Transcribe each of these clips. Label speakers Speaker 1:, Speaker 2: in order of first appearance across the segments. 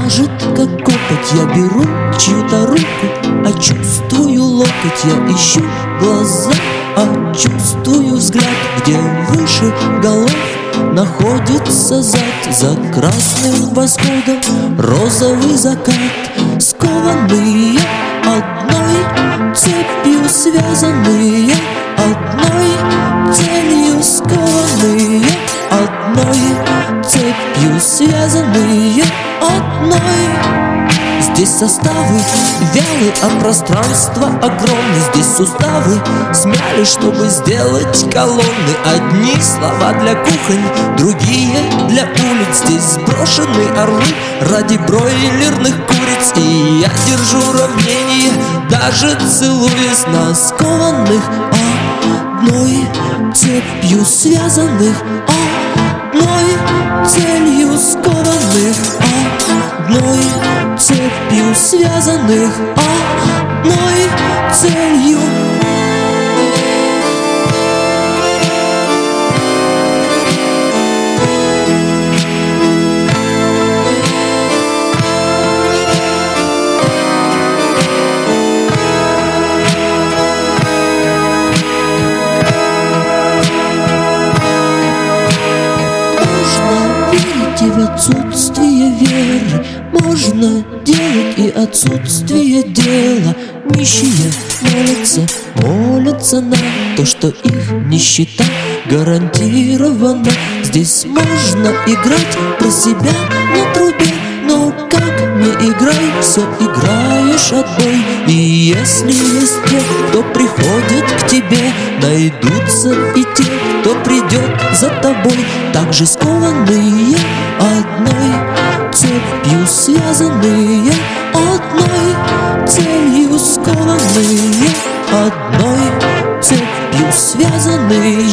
Speaker 1: мажет, как копоть. Я беру чью-то руку, а чувствую локоть. Я ищу глаза, а чувствую взгляд. Где выше голов находится зад. За красным восходом розовый закат. Скованные одной цепью, связанные одной целью. Скованные одной цепью, связанные одной. Здесь составы вялы, а пространство огромное. Здесь суставы смяли, чтобы сделать колонны. Одни слова для кухонь, другие для улиц. Здесь сброшены орлы ради бройлерных куриц. И я держу равнение, даже целуясь на скованных одной цепью, связанных одной целью. Скованных одной цепью, связанных одной целью. В отсутствие веры можно делать и отсутствие дела. Нищие молятся на то, что их нищета гарантирована. Здесь можно играть про себя на трубе, но как не играй, все играешь отбой. И если есть те, кто приходит к тебе, найдутся и те, кто придет за тобой. Также скованные одной цепью, связанные одной целью. Скованные одной цепью, связанные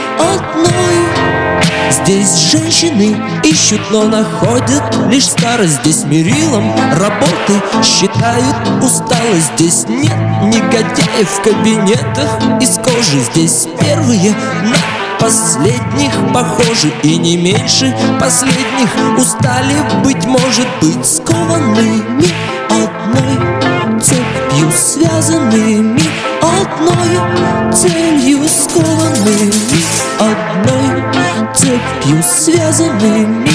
Speaker 1: одной. Здесь женщины ищут, но находят лишь старость. Здесь мерилом работы считают усталость. Здесь нет негодяев в кабинетах из кожи. Здесь первые на последних похожи, и не меньше последних устали, быть может, быть скованными одной цепью, связанными одной целью. Скованными одной цепью, связанными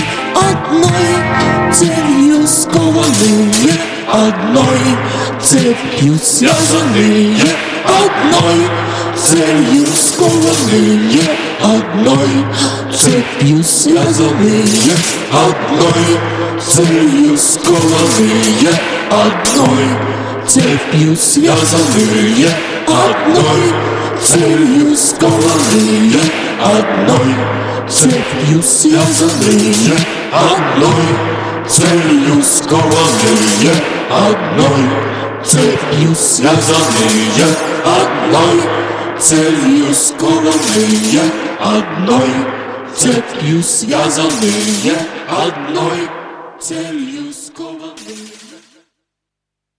Speaker 1: одной целью. Скованные одной цепью, связанные одной целью. Скованные одной цепью, связанные одной целью. Скованные одной цепью, связанные одной целью. Скованные одной цепью, связанные одной целью. Скованные одной цепью, связанные одной целью. Скованные одной цепью, связанные одной целью.